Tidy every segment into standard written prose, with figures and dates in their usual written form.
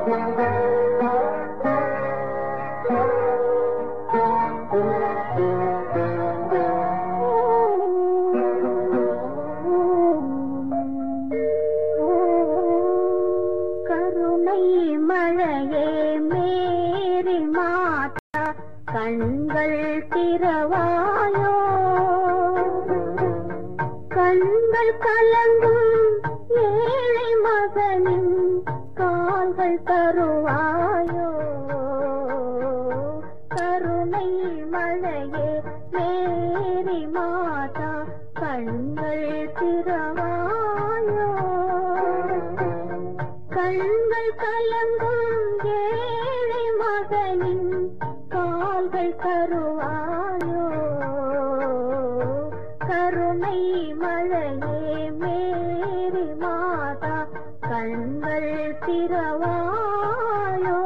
கண்கள் திறவாயோ கண்கள் கலங்கும் ஏழை மகனின் கால்கள் தருவாயோ கருணை மழையே மேரி மாதா கண்கள் திறவாயோ கண்கள் கலங்கும் ஏழை மகனின் கால்கள் தருவாயோ கருணை மழையே மேரி மாதா கண்கள் திறவாயோ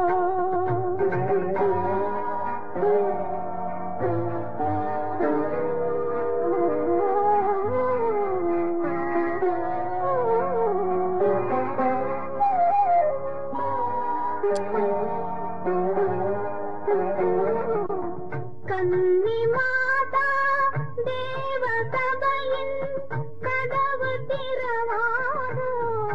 கன்னி மாதா தேவ சபையின் கதவு திறவாதோ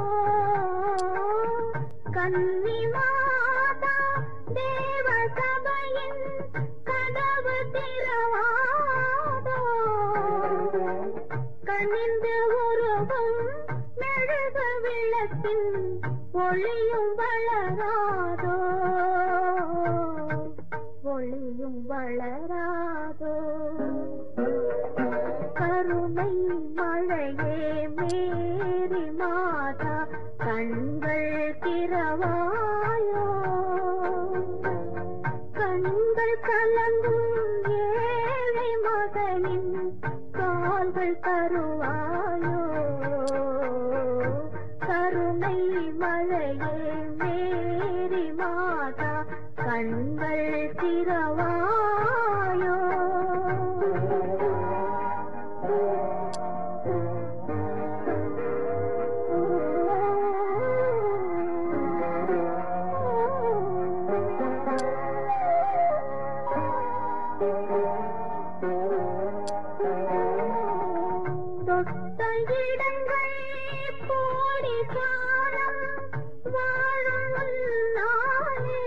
கன்னி மாதா தேவ சபையின் கதவு திறவாதோ கனிந்து உருகும் மெழுகு விளக்கின் ஒளியும் வளராதோ ஒளியும் வளராதோ கருணை மழையே மேரி மாதா கண்கள் திறவாயோ கண்கள் கலங்கும் ஏழை மகனின் கால்கள் தருவாயோ கருணை மழையே மேரி மாதா கண்கள் திறவாயோ தொட்ட இடங்கள் கோடி காலம் வாழும் நாளே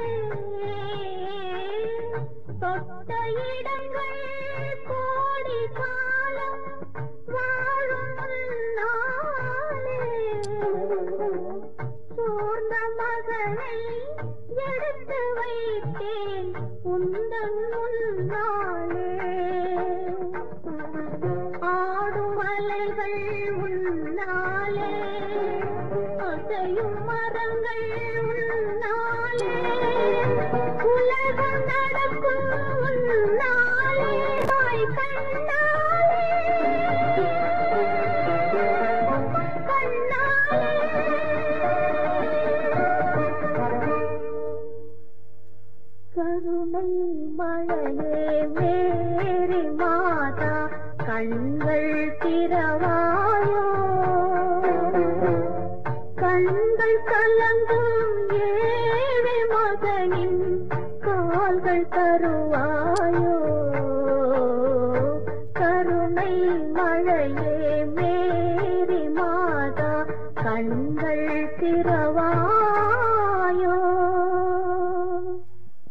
தொட்ட இடங்கள் கோடி காலம் வாழும் நாளே சோர்ந்த மகனை எடுத்து வைத்தேன் உந்தன் முன்னாலே ஆடும் அலைகள் உன்னாலே அசையும் மரங்கள் உன்னாலே உலகம் நடக்கும் உன்னாலே தாய் கண்ணாலே கண்ணாலே கருணை மழையே மேரி மாதா கண்கள் திறவாயோ கண்கள் கலங்கும் ஏழை மகனின் கால்கள் தருவாயோ கருணை மழையே மேரி மாதா கண்கள் திறவாயோ